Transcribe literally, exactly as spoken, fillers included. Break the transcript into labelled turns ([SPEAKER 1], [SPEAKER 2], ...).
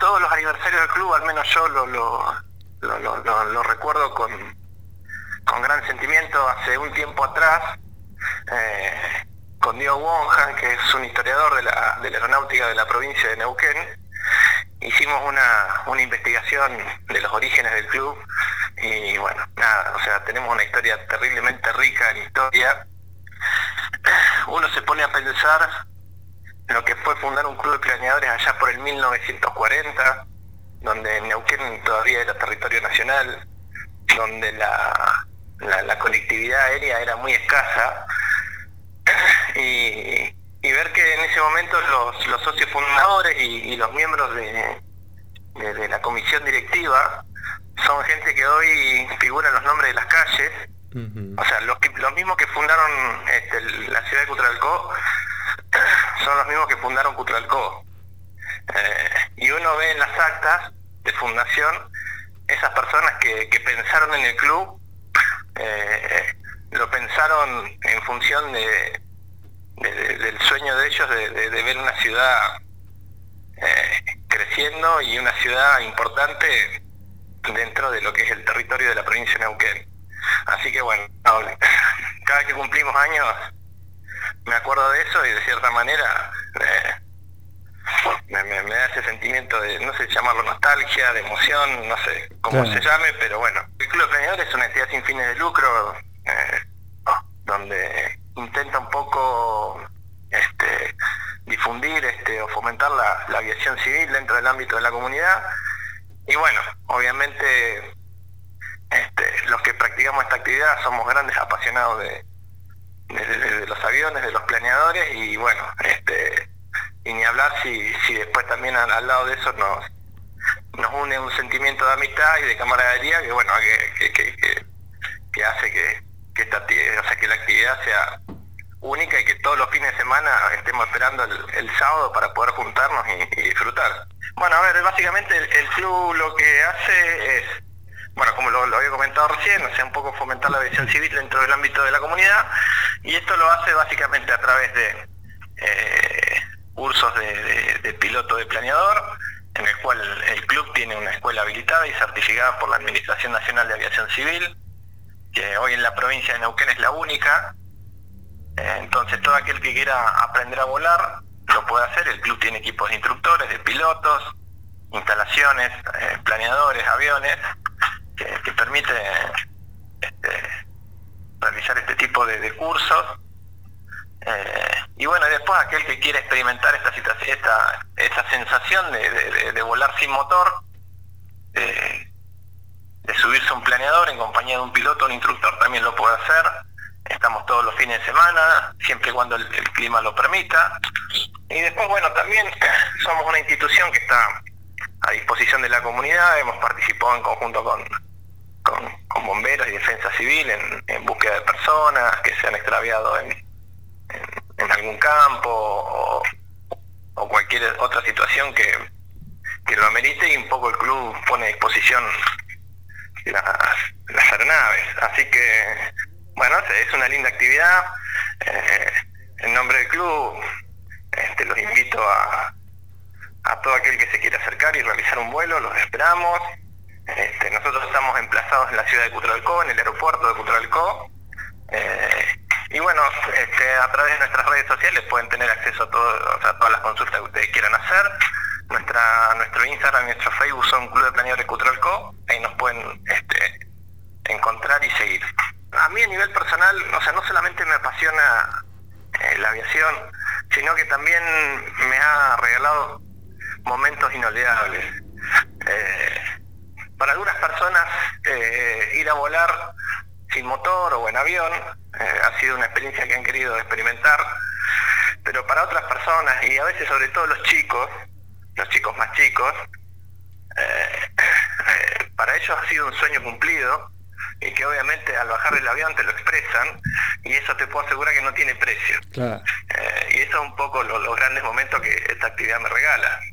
[SPEAKER 1] todos los aniversarios del club, al menos yo lo, lo, lo, lo, lo, lo recuerdo con, con gran sentimiento. Hace un tiempo atrás, eh, con Diego Wonhan, que es un historiador de la, de la aeronáutica de la provincia de Neuquén, hicimos una, una investigación de los orígenes del club y bueno, nada, o sea, tenemos una historia terriblemente rica en historia. Uno se pone a pensar lo que fue fundar un club de planeadores allá por el mil novecientos cuarenta, donde Neuquén todavía era territorio nacional, donde la, la, la conectividad aérea era muy escasa, y, y ver que en ese momento los, los socios fundadores y, y los miembros de, de, de la comisión directiva son gente que hoy figuran los nombres de las calles. Uh-huh. O sea, los, que, los mismos que fundaron este, la ciudad de Cutralcó son los mismos que fundaron Cutralcó. Eh, y uno ve en las actas de fundación esas personas que, que pensaron en el club, eh, lo pensaron en función de, de, de, del sueño de ellos de, de, de ver una ciudad eh, creciendo y una ciudad importante dentro de lo que es el territorio de la provincia de Neuquén. Así que bueno, cada vez que cumplimos años me acuerdo de eso y de cierta manera eh, me, me, me da ese sentimiento de, no sé llamarlo nostalgia, de emoción, no sé cómo claro. se llame, pero bueno. El Club de Planeadores es una entidad sin fines de lucro, eh, donde intenta un poco este, difundir este, o fomentar la, la aviación civil dentro del ámbito de la comunidad. Y bueno, obviamente este, los que practicamos esta actividad somos grandes apasionados de, de, de, de los aviones, de los planeadores, y bueno, este, y ni hablar si, si después también al, al lado de eso nos, nos une un sentimiento de amistad y de camaradería que bueno, que, que, que, que hace que, que esta o sea, que la actividad sea única y que todos los fines de semana estemos esperando el, el sábado para poder juntarnos y, y disfrutar. Bueno, a ver, básicamente el, el club lo que hace es, bueno, como lo, lo había comentado recién, o sea, un poco fomentar la aviación civil dentro del ámbito de la comunidad, y esto lo hace básicamente a través de eh, cursos de, de, de piloto de planeador, en el cual el, el club tiene una escuela habilitada y certificada por la Administración Nacional de Aviación Civil, que hoy en la provincia de Neuquén es la única. Entonces todo aquel que quiera aprender a volar lo puede hacer. El club tiene equipos de instructores, de pilotos, instalaciones, eh, planeadores, aviones, que, que permite este, realizar este tipo de, de cursos. Eh, y bueno, después aquel que quiera experimentar esta situación, esta, esta sensación de, de, de volar sin motor, de, de subirse a un planeador en compañía de un piloto o un instructor, también lo puede hacer. Estamos todos los fines de semana, siempre y cuando el, el clima lo permita. Y después, bueno, también somos una institución que está a disposición de la comunidad. Hemos participado en conjunto con, con, con bomberos y defensa civil en, en búsqueda de personas que se han extraviado en, en, en algún campo o, o cualquier otra situación que, que lo amerite, y un poco el club pone a disposición las, las aeronaves. Así que bueno, es una linda actividad. Eh, en nombre del club este, los invito a, a todo aquel que se quiera acercar y realizar un vuelo, los esperamos. Este, nosotros estamos emplazados en la ciudad de Cutralcó, en el aeropuerto de Cutralcó. Eh, y bueno, este, a través de nuestras redes sociales pueden tener acceso a, todo, o sea, a todas las consultas que ustedes quieran hacer. Nuestra, nuestro Instagram y nuestro Facebook son Club de Planeadores Cutralcó. Ahí nos pueden este, encontrar y seguir. A mí a nivel personal, o sea, no solamente me apasiona eh, la aviación, sino que también me ha regalado momentos inolvidables. Eh, para algunas personas eh, ir a volar sin motor o en avión eh, ha sido una experiencia que han querido experimentar, pero para otras personas, y a veces sobre todo los chicos, los chicos más chicos, eh, eh, para ellos ha sido un sueño cumplido, y que obviamente al bajar del avión te lo expresan, y eso te puedo asegurar que no tiene precio. Claro. Eh, y eso es un poco lo, los grandes momentos que esta actividad me regala.